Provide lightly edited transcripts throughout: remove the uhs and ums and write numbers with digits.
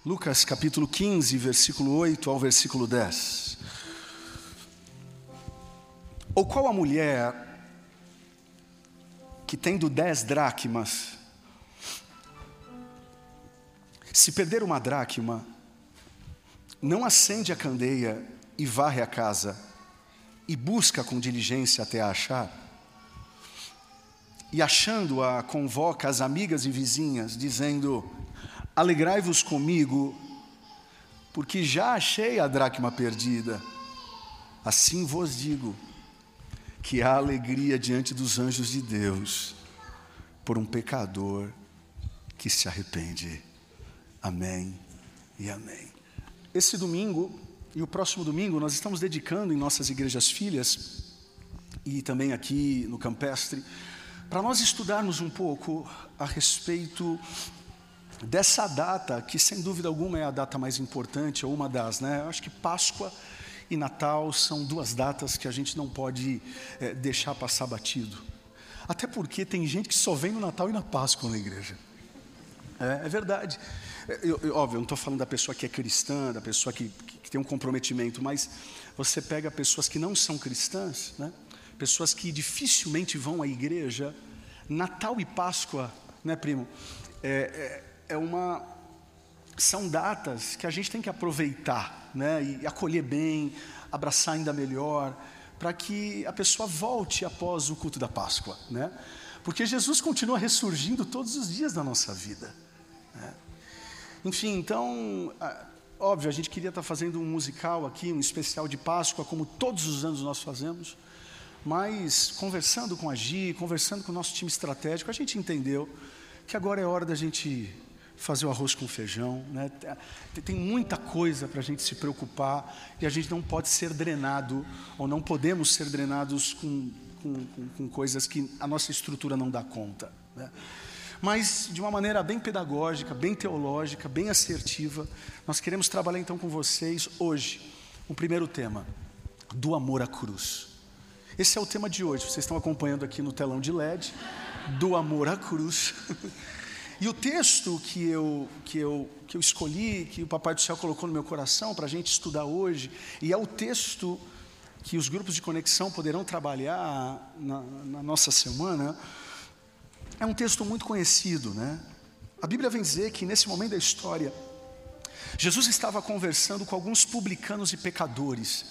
Lucas capítulo 15, versículo 8 ao versículo 10. Ou qual a mulher que tendo 10 dracmas, se perder uma dracma, não acende a candeia e varre a casa, e busca com diligência até a achar? E achando-a, convoca as amigas e vizinhas, dizendo: alegrai-vos comigo, porque já achei a dracma perdida. Assim vos digo, que há alegria diante dos anjos de Deus, por um pecador que se arrepende. Amém e amém. Esse domingo e o próximo domingo nós estamos dedicando em nossas igrejas filhas, e também aqui no Campestre, para nós estudarmos um pouco a respeito dessa data, que sem dúvida alguma é a data mais importante, ou uma das, né? Eu acho que Páscoa e Natal são duas datas que a gente não pode deixar passar batido. Até porque tem gente que só vem no Natal e na Páscoa na igreja. É verdade. Óbvio, eu não estou falando da pessoa que é cristã, da pessoa que tem um comprometimento, mas você pega pessoas que não são cristãs, né? Pessoas que dificilmente vão à igreja. Natal e Páscoa, né, primo? São datas que a gente tem que aproveitar, né, e acolher bem, abraçar ainda melhor, para que a pessoa volte após o culto da Páscoa, né? Porque Jesus continua ressurgindo todos os dias da nossa vida, né? Enfim, então, óbvio, a gente queria estar fazendo um musical aqui, um especial de Páscoa, como todos os anos nós fazemos, mas conversando com a Gi, conversando com o nosso time estratégico, a gente entendeu que agora é hora da gente fazer o arroz com feijão, né? Tem muita coisa para a gente se preocupar, e a gente não pode ser drenado, ou não podemos ser drenados com coisas que a nossa estrutura não dá conta, né? Mas de uma maneira bem pedagógica, bem teológica, bem assertiva, nós queremos trabalhar então com vocês hoje o primeiro tema, do amor à cruz. Esse é o tema de hoje, vocês estão acompanhando aqui no telão de LED, do amor à cruz. E o texto que eu escolhi, que o Papai do Céu colocou no meu coração para a gente estudar hoje, e é o texto que os grupos de conexão poderão trabalhar na nossa semana, é um texto muito conhecido, né? A Bíblia vem dizer que nesse momento da história, Jesus estava conversando com alguns publicanos e pecadores.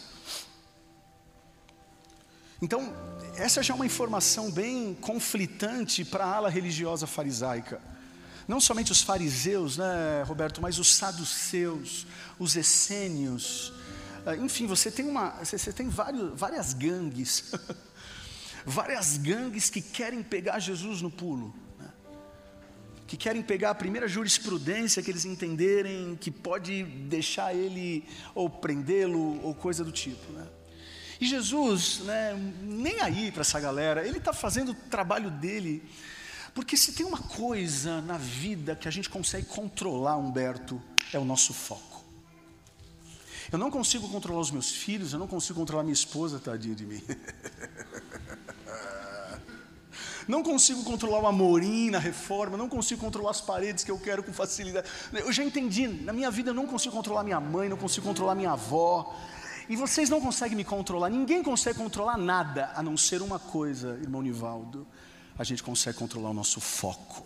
Então, essa já é uma informação bem conflitante para a ala religiosa farisaica. Não somente os fariseus, né, Roberto, mas os saduceus, os essênios. Enfim, você tem várias gangues, várias gangues que querem pegar Jesus no pulo, né? Que querem pegar a primeira jurisprudência que eles entenderem que pode deixar ele ou prendê-lo ou coisa do tipo, né? E Jesus, né, nem aí para essa galera, ele está fazendo o trabalho dele. Porque se tem uma coisa na vida que a gente consegue controlar, Humberto, é o nosso foco. Eu não consigo controlar os meus filhos, eu não consigo controlar minha esposa, tadinha de mim. Não consigo controlar o Amorim na reforma, não consigo controlar as paredes que eu quero com facilidade. Eu já entendi, na minha vida eu não consigo controlar minha mãe, não consigo controlar minha avó. E vocês não conseguem me controlar, ninguém consegue controlar nada, a não ser uma coisa, irmão Nivaldo: a gente consegue controlar o nosso foco.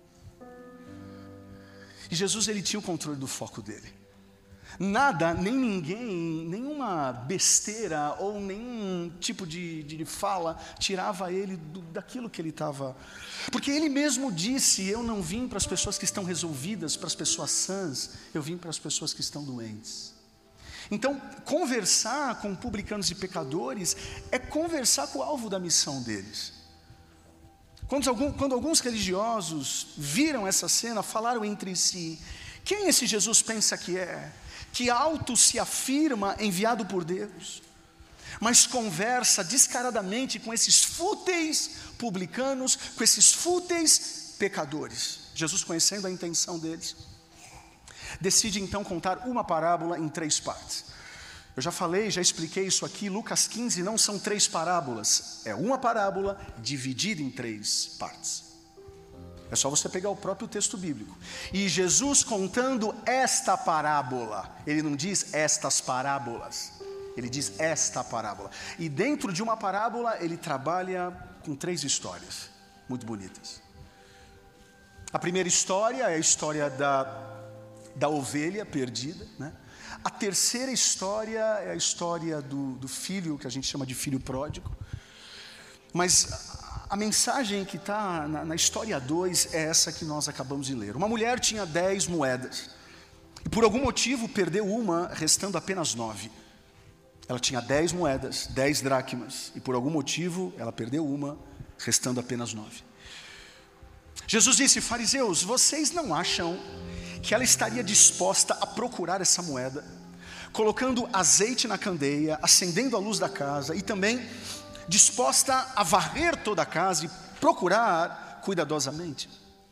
E Jesus, ele tinha o controle do foco dele. Nada, nem ninguém, nenhuma besteira ou nenhum tipo de fala tirava ele daquilo que ele estava. Porque ele mesmo disse: eu não vim para as pessoas que estão resolvidas, para as pessoas sãs, eu vim para as pessoas que estão doentes. Então, conversar com publicanos e pecadores é conversar com o alvo da missão deles. Quando alguns religiosos viram essa cena, falaram entre si: quem esse Jesus pensa que é? Que alto se afirma enviado por Deus, mas conversa descaradamente com esses fúteis publicanos, com esses fúteis pecadores. Jesus, conhecendo a intenção deles, decide então contar uma parábola em 3 partes. Eu já falei, já expliquei isso aqui. Lucas 15 não são 3 parábolas, é uma parábola dividida em 3 partes. É só você pegar o próprio texto bíblico. E Jesus contando esta parábola, ele não diz estas parábolas, ele diz esta parábola. E dentro de uma parábola ele trabalha com 3 histórias muito bonitas. A primeira história é a história da ovelha perdida, né? A terceira história é a história do filho, que a gente chama de filho pródigo. Mas a mensagem que está na história 2 é essa que nós acabamos de ler. Uma mulher tinha 10 moedas e por algum motivo perdeu uma, restando apenas 9. Ela tinha 10 moedas, 10 dracmas, e por algum motivo ela perdeu uma, restando apenas 9. Jesus disse: fariseus, vocês não acham que ela estaria disposta a procurar essa moeda, colocando azeite na candeia, acendendo a luz da casa e também disposta a varrer toda a casa e procurar cuidadosamente?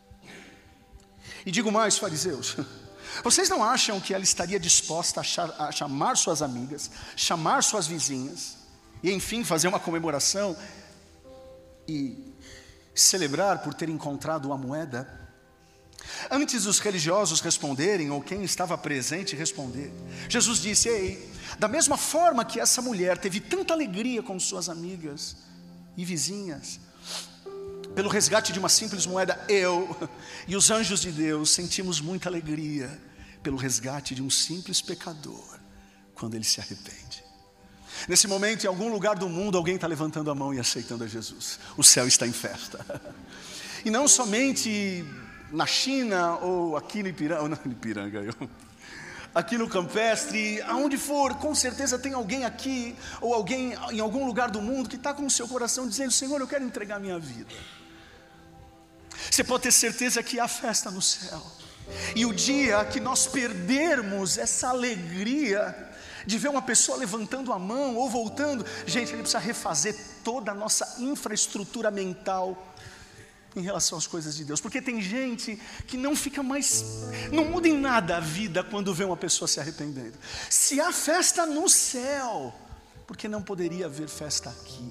E digo mais, fariseus, vocês não acham que ela estaria disposta a chamar suas amigas, chamar suas vizinhas e enfim fazer uma comemoração e celebrar por ter encontrado uma moeda? Antes dos religiosos responderem, ou quem estava presente responder, Jesus disse: ei, da mesma forma que essa mulher teve tanta alegria com suas amigas e vizinhas pelo resgate de uma simples moeda, eu e os anjos de Deus sentimos muita alegria pelo resgate de um simples pecador quando ele se arrepende. Nesse momento, em algum lugar do mundo, alguém está levantando a mão e aceitando a Jesus. O céu está em festa. E não somente na China, ou aqui no Ipiranga, aqui no Campestre, aonde for, com certeza tem alguém aqui, ou alguém em algum lugar do mundo que está com o seu coração dizendo: Senhor, eu quero entregar minha vida. Você pode ter certeza que há festa no céu. E o dia que nós perdermos essa alegria de ver uma pessoa levantando a mão ou voltando, gente, ele precisa refazer toda a nossa infraestrutura mental em relação às coisas de Deus, porque tem gente que não fica mais, não muda em nada a vida quando vê uma pessoa se arrependendo. Se há festa no céu, por que não poderia haver festa aqui?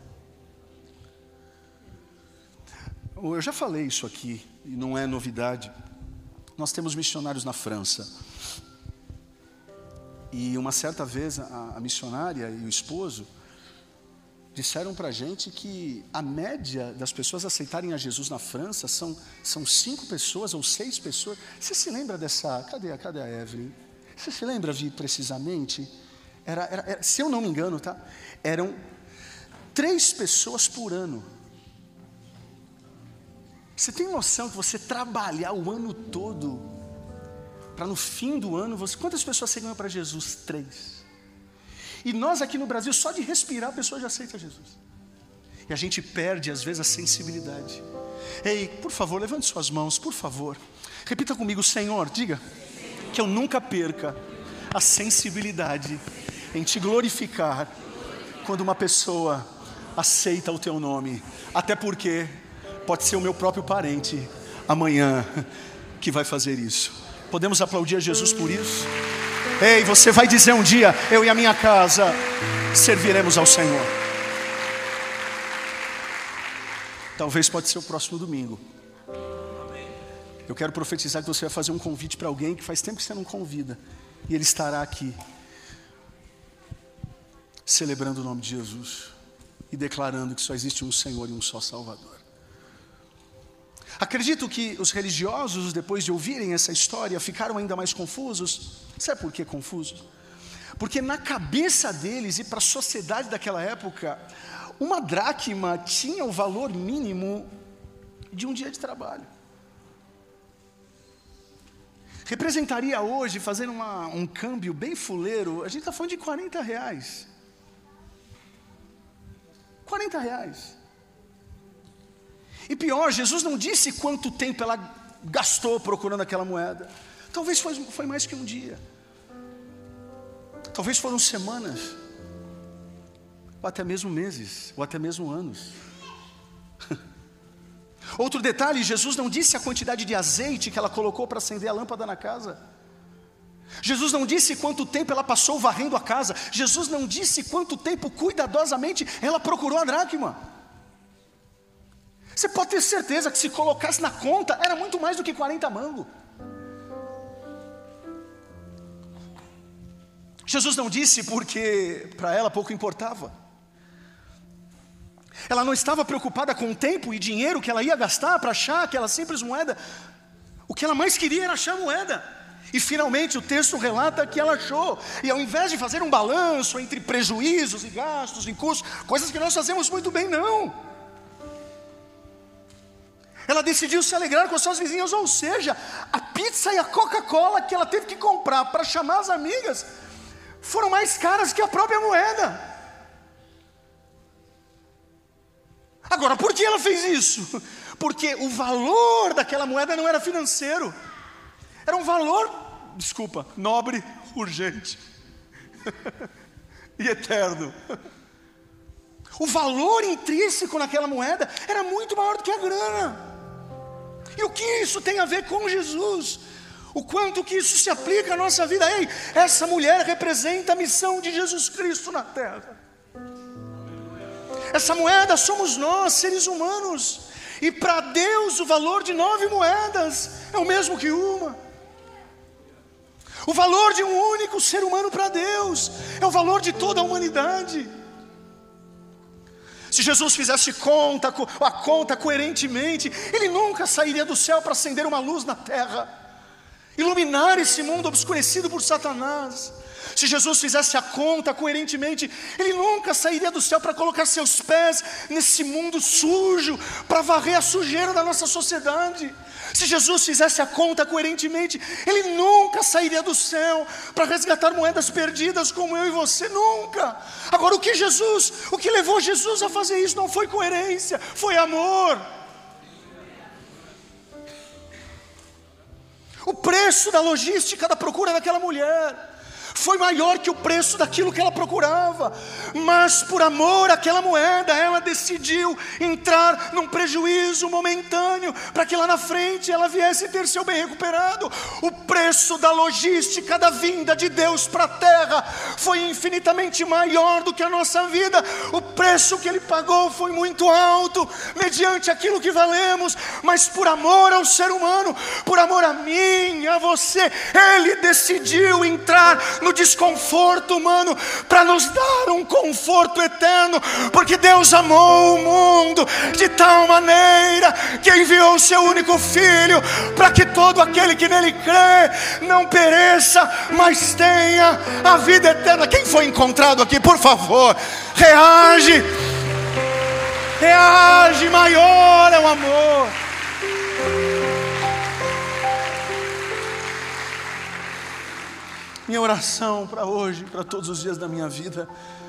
Eu já falei isso aqui, e não é novidade. Nós temos missionários na França, e uma certa vez a missionária e o esposo disseram para a gente que a média das pessoas aceitarem a Jesus na França são 5 pessoas ou 6 pessoas. Você se lembra dessa... Cadê a Evelyn? Você se lembra, Vi, precisamente? Era, se eu não me engano, tá? Eram 3 pessoas por ano. Você tem noção que você trabalhar o ano todo para no fim do ano você... Quantas pessoas você ganhou para Jesus? 3. E nós aqui no Brasil, só de respirar, a pessoa já aceita Jesus. E a gente perde, às vezes, a sensibilidade. Ei, por favor, levante suas mãos, por favor. Repita comigo: Senhor, diga que eu nunca perca a sensibilidade em te glorificar quando uma pessoa aceita o teu nome. Até porque pode ser o meu próprio parente amanhã que vai fazer isso. Podemos aplaudir a Jesus por isso? Ei, você vai dizer um dia: eu e a minha casa serviremos ao Senhor. Talvez pode ser o próximo domingo. Eu quero profetizar que você vai fazer um convite para alguém que faz tempo que você não convida, e ele estará aqui celebrando o nome de Jesus e declarando que só existe um Senhor e um só Salvador. Acredito que os religiosos, depois de ouvirem essa história, ficaram ainda mais confusos. Sabe por que confusos? Porque na cabeça deles e para a sociedade daquela época, uma dracma tinha o valor mínimo de um dia de trabalho. Representaria hoje, fazendo um câmbio bem fuleiro, a gente está falando de R$40. R$40. E pior, Jesus não disse quanto tempo ela gastou procurando aquela moeda. Talvez foi mais que um dia. Talvez foram semanas, ou até mesmo meses, ou até mesmo anos. Outro detalhe, Jesus não disse a quantidade de azeite que ela colocou para acender a lâmpada na casa. Jesus não disse quanto tempo ela passou varrendo a casa. Jesus não disse quanto tempo cuidadosamente ela procurou a dracma. Você pode ter certeza que se colocasse na conta, era muito mais do que 40 mangos. Jesus não disse porque para ela pouco importava. Ela não estava preocupada com o tempo e dinheiro que ela ia gastar para achar aquela simples moeda. O que ela mais queria era achar a moeda. E finalmente o texto relata que ela achou. E ao invés de fazer um balanço entre prejuízos e gastos e custos, coisas que nós fazemos muito bem, não. Ela decidiu se alegrar com as suas vizinhas, ou seja, a pizza e a Coca-Cola que ela teve que comprar para chamar as amigas foram mais caras que a própria moeda. Agora, por que ela fez isso? Porque o valor daquela moeda não era financeiro. Era um valor, nobre, urgente e eterno. O valor intrínseco naquela moeda era muito maior do que a grana. E o que isso tem a ver com Jesus? O quanto que isso se aplica à nossa vida? Ei, essa mulher representa a missão de Jesus Cristo na terra. Essa moeda somos nós, seres humanos. E para Deus o valor de 9 moedas é o mesmo que uma. O valor de um único ser humano para Deus é o valor de toda a humanidade. Se Jesus fizesse a conta coerentemente, Ele nunca sairia do céu para acender uma luz na terra, iluminar esse mundo obscurecido por Satanás. Se Jesus fizesse a conta coerentemente, Ele nunca sairia do céu para colocar seus pés nesse mundo sujo, para varrer a sujeira da nossa sociedade. Se Jesus fizesse a conta coerentemente, Ele nunca sairia do céu para resgatar moedas perdidas como eu e você, nunca. Agora o que levou Jesus a fazer isso não foi coerência, foi amor. O preço da logística da procura daquela mulher foi maior que o preço daquilo que ela procurava, mas por amor àquela moeda, ela decidiu entrar num prejuízo momentâneo, para que lá na frente ela viesse ter seu bem recuperado. O preço da logística da vinda de Deus para a terra foi infinitamente maior do que a nossa vida. O preço que Ele pagou foi muito alto, mediante aquilo que valemos, mas por amor ao ser humano, por amor a mim, a você, Ele decidiu entrar no desconforto humano para nos dar um conforto eterno, porque Deus amou o mundo de tal maneira que enviou o seu único Filho, para que todo aquele que nele crê não pereça, mas tenha a vida eterna. Quem foi encontrado aqui, por favor, reage, maior é o amor. Minha oração para hoje, para todos os dias da minha vida,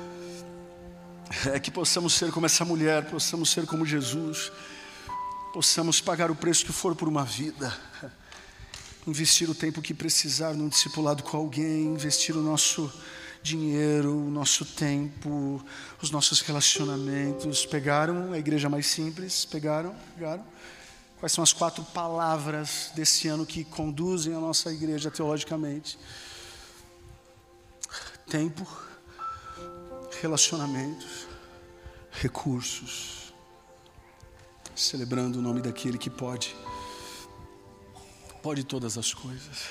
é que possamos ser como essa mulher, possamos ser como Jesus, possamos pagar o preço que for por uma vida, investir o tempo que precisar num discipulado com alguém, investir o nosso dinheiro, o nosso tempo, os nossos relacionamentos. Pegaram a igreja mais simples? Pegaram? Quais são as 4 palavras desse ano que conduzem a nossa igreja teologicamente? Tempo, relacionamentos, recursos, celebrando o nome daquele que pode todas as coisas.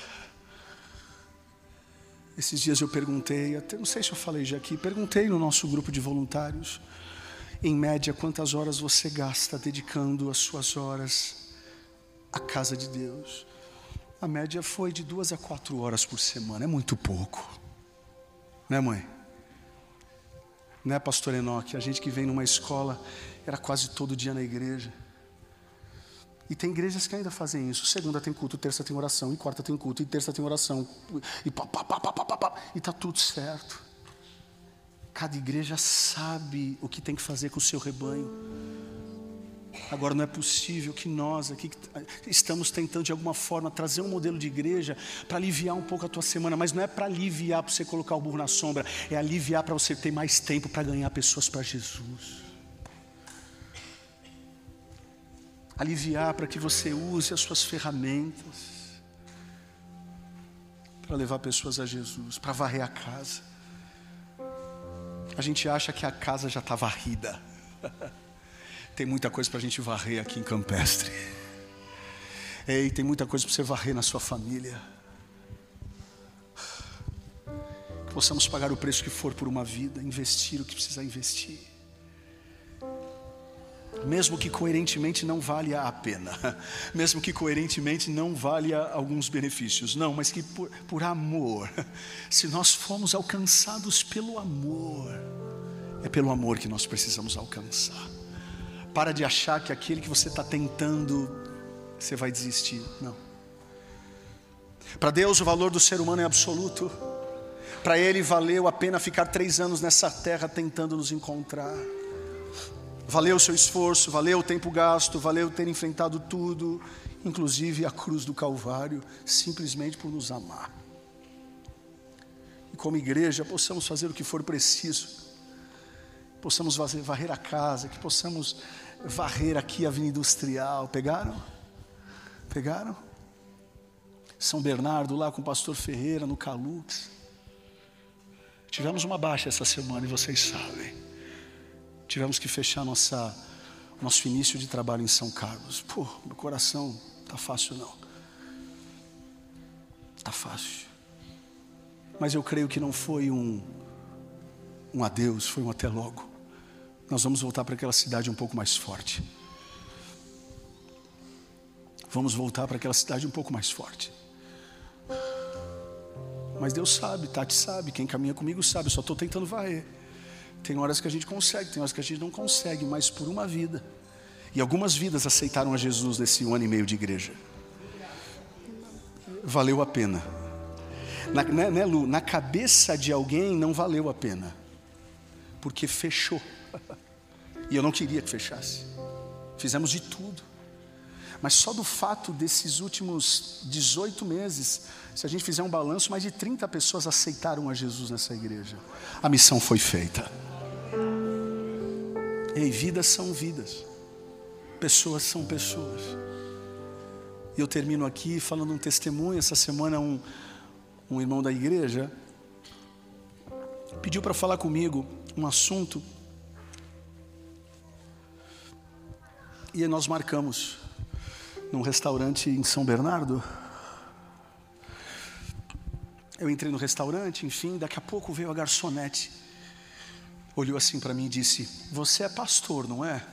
Esses dias eu perguntei, até não sei se eu falei já aqui, perguntei no nosso grupo de voluntários, em média, quantas horas você gasta dedicando as suas horas à casa de Deus. A média foi de 2 a 4 horas por semana, é muito pouco. Né, mãe? Né, pastor Enoque? A gente que vem numa escola, era quase todo dia na igreja. E tem igrejas que ainda fazem isso. Segunda tem culto, terça tem oração, e quarta tem culto, e terça tem oração. E e está tudo certo. Cada igreja sabe o que tem que fazer com o seu rebanho. Agora não é possível que nós aqui estamos tentando de alguma forma trazer um modelo de igreja para aliviar um pouco a tua semana, mas não é para aliviar para você colocar o burro na sombra, é aliviar para você ter mais tempo para ganhar pessoas para Jesus. Aliviar para que você use as suas ferramentas para levar pessoas a Jesus, para varrer a casa. A gente acha que a casa já está varrida. Tem muita coisa para a gente varrer aqui em Campestre. Ei, tem muita coisa para você varrer na sua família. Que possamos pagar o preço que for por uma vida, investir o que precisar investir. Mesmo que coerentemente não valha a pena, mesmo que coerentemente não valha alguns benefícios, não, mas que por amor, se nós formos alcançados pelo amor, é pelo amor que nós precisamos alcançar. Para de achar que aquele que você está tentando, você vai desistir, não. Para Deus o valor do ser humano é absoluto. Para Ele valeu a pena ficar 3 anos nessa terra tentando nos encontrar. Valeu o seu esforço, valeu o tempo gasto, valeu ter enfrentado tudo, inclusive a cruz do Calvário, simplesmente por nos amar. E como igreja, possamos fazer o que for preciso, possamos varrer a casa, que possamos varrer aqui a Avenida Industrial. Pegaram? Pegaram? São Bernardo, lá com o pastor Ferreira, no Calux. Tivemos uma baixa essa semana e vocês sabem. Tivemos que fechar nosso início de trabalho em São Carlos. Pô, meu coração tá fácil não. Tá fácil. Mas eu creio que não foi um adeus, foi um até logo. Nós vamos voltar para aquela cidade um pouco mais forte. Vamos voltar para aquela cidade um pouco mais forte. Mas Deus sabe, Tati sabe, quem caminha comigo sabe, eu só estou tentando varrer. Tem horas que a gente consegue, tem horas que a gente não consegue, mas por uma vida. E algumas vidas aceitaram a Jesus nesse 1 ano e meio de igreja. Valeu a pena. Né, Lu? Na cabeça de alguém não valeu a pena. Porque fechou. E eu não queria que fechasse. Fizemos de tudo. Mas só do fato desses últimos 18 meses, se a gente fizer um balanço, mais de 30 pessoas aceitaram a Jesus nessa igreja. A missão foi feita. Ei, vidas são vidas. Pessoas são pessoas. E eu termino aqui falando um testemunho. Essa semana um irmão da igreja pediu para falar comigo um assunto. E nós marcamos num restaurante em São Bernardo. Eu entrei no restaurante, enfim, daqui a pouco veio a garçonete. Olhou assim para mim e disse: você é pastor, não é?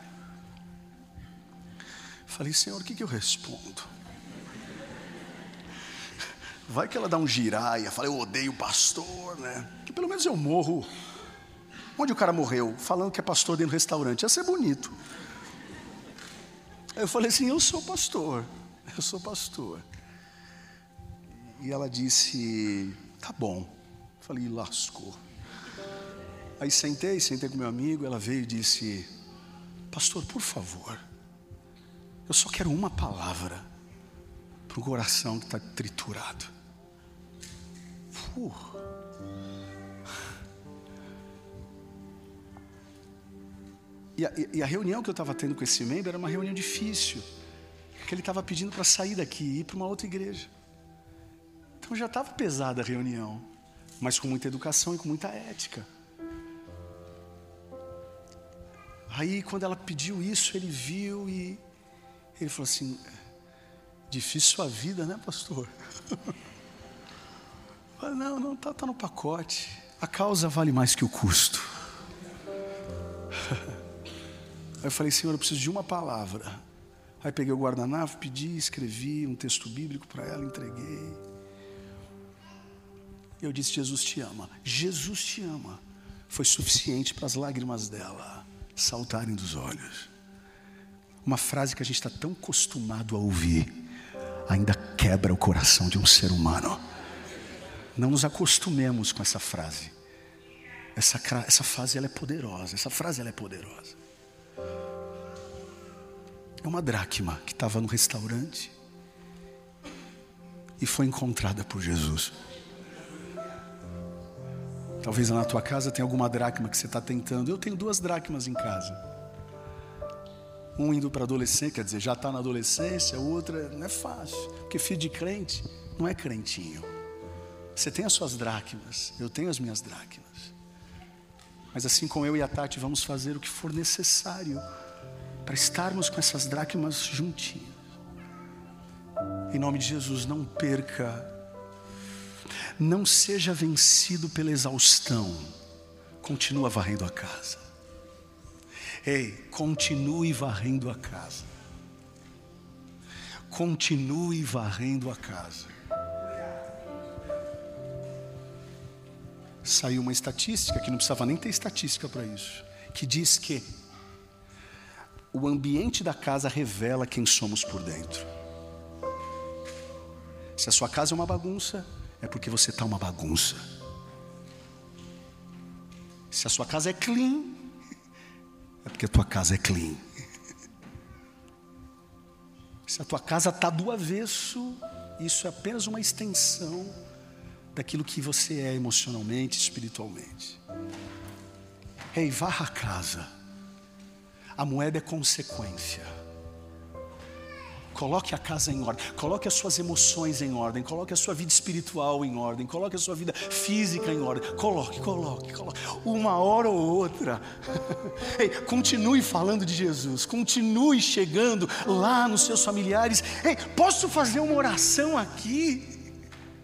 Falei: Senhor, o que eu respondo? Vai que ela dá um giraia. Falei: eu odeio pastor, né? Que pelo menos eu morro onde o cara morreu, falando que é pastor dentro do restaurante. Ia ser bonito. Eu falei assim: eu sou pastor. Eu sou pastor. E ela disse: tá bom. Falei: lascou. Aí sentei com meu amigo. Ela veio e disse: pastor, por favor, eu só quero uma palavra para um coração que está triturado. E a reunião que eu estava tendo com esse membro era uma reunião difícil, porque ele estava pedindo para sair daqui e ir para uma outra igreja. Então já estava pesada a reunião, mas com muita educação e com muita ética. Aí quando ela pediu isso, ele viu e ele falou assim: difícil sua vida, né, pastor? Eu falei: não, tá no pacote. A causa vale mais que o custo. Aí eu falei: Senhor, eu preciso de uma palavra. Aí peguei o guardanapo, pedi, escrevi um texto bíblico para ela, entreguei. Eu disse: Jesus te ama. Jesus te ama. Foi suficiente para as lágrimas dela saltarem dos olhos. Uma frase que a gente está tão acostumado a ouvir, ainda quebra o coração de um ser humano. Não nos acostumemos com essa frase. Essa frase ela é poderosa. Essa frase ela é poderosa. É uma dracma que estava no restaurante e foi encontrada por Jesus. Talvez na tua casa tenha alguma dracma que você está tentando. Eu tenho 2 dracmas em casa. Um indo para adolescência, quer dizer, já está na adolescência. Outra não é fácil, porque filho de crente não é crentinho. Você tem as suas dracmas, eu tenho as minhas dracmas. Mas assim como eu e a Tati vamos fazer o que for necessário para estarmos com essas dracmas juntinhas. Em nome de Jesus, não perca, não seja vencido pela exaustão. Continua varrendo a casa. Ei, continue varrendo a casa. Continue varrendo a casa. Saiu uma estatística, que não precisava nem ter estatística para isso, que diz que o ambiente da casa revela quem somos por dentro. Se a sua casa é uma bagunça, é porque você está uma bagunça. Se a sua casa é clean, é porque a tua casa é clean. Se a tua casa está do avesso, isso é apenas uma extensão daquilo que você é emocionalmente, espiritualmente. Ei, varra a casa. A moeda é consequência. Coloque a casa em ordem, coloque as suas emoções em ordem, coloque a sua vida espiritual em ordem, coloque a sua vida física em ordem. Coloque. Uma hora ou outra. Ei, continue falando de Jesus, continue chegando lá nos seus familiares. Ei, posso fazer uma oração aqui?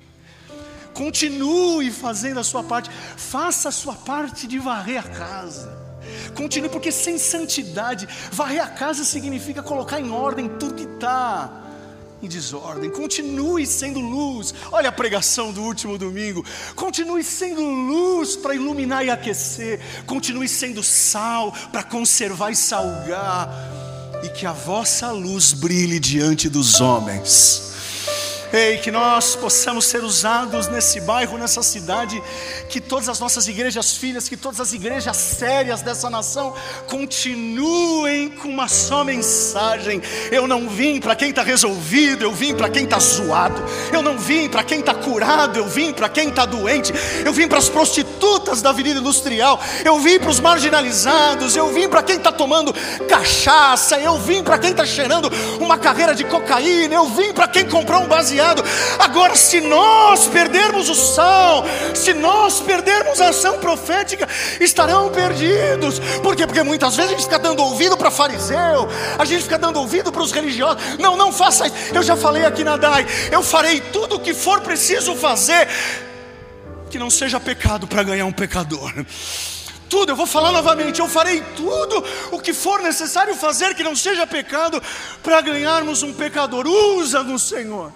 Continue fazendo a sua parte, faça a sua parte de varrer a casa. Continue, porque sem santidade, varrer a casa significa colocar em ordem tudo que está em desordem. Continue sendo luz. Olha a pregação do último domingo. Continue sendo luz para iluminar e aquecer. Continue sendo sal para conservar e salgar. E que a vossa luz brilhe diante dos homens. Ei, que nós possamos ser usados nesse bairro, nessa cidade, que todas as nossas igrejas filhas, que todas as igrejas sérias dessa nação continuem com uma só mensagem. Eu não vim para quem está resolvido, eu vim para quem está zoado. Eu não vim para quem está curado, eu vim para quem está doente. Eu vim para as prostitutas da Avenida Industrial, eu vim para os marginalizados, eu vim para quem está tomando cachaça, eu vim para quem está cheirando uma carreira de cocaína, eu vim para quem comprou um baseado. Agora, se nós perdermos o sal, se nós perdermos a ação profética, estarão perdidos. Por quê? Porque muitas vezes a gente fica dando ouvido para fariseu, a gente fica dando ouvido para os religiosos. Não faça isso. Eu já falei aqui na DAI, eu farei tudo o que for preciso fazer, que não seja pecado para ganhar um pecador. Tudo, eu vou falar novamente, eu farei tudo o que for necessário fazer, que não seja pecado, para ganharmos um pecador. Usa-nos, Senhor.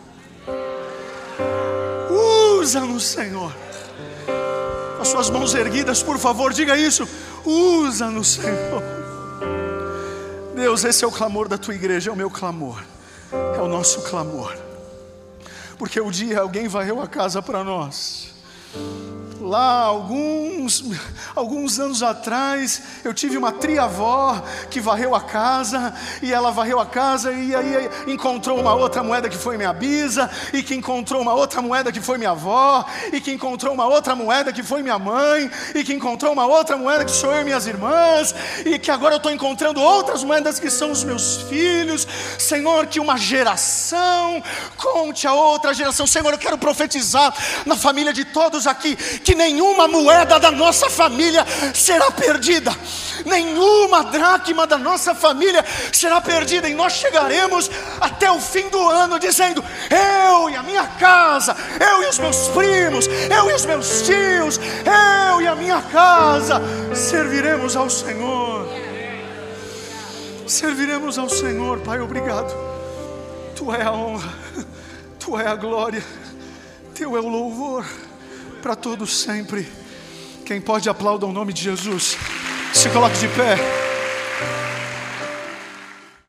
Usa-nos, Senhor. Com as suas mãos erguidas, por favor, diga isso. Usa-nos, Senhor. Deus, esse é o clamor da tua igreja, é o meu clamor, é o nosso clamor. Porque o dia alguém varreu a casa para nós. Lá, alguns anos atrás, eu tive uma tria-avó que varreu a casa, e ela varreu a casa, e aí encontrou uma outra moeda que foi minha bisa, e que encontrou uma outra moeda que foi minha avó, e que encontrou uma outra moeda que foi minha mãe, e que encontrou uma outra moeda que sou eu e minhas irmãs, e que agora eu estou encontrando outras moedas que são os meus filhos. Senhor, que uma geração conte a outra geração. Senhor, eu quero profetizar na família de todos aqui, que nenhuma moeda da nossa família será perdida, nenhuma dracma da nossa família será perdida, e nós chegaremos até o fim do ano dizendo: eu e a minha casa, eu e os meus primos, eu e os meus tios, eu e a minha casa serviremos ao Senhor. Serviremos ao Senhor. Pai, obrigado. Tu é a honra, Tu é a glória, Teu é o louvor para todos sempre. Quem pode aplaudir o nome de Jesus. Se coloque de pé.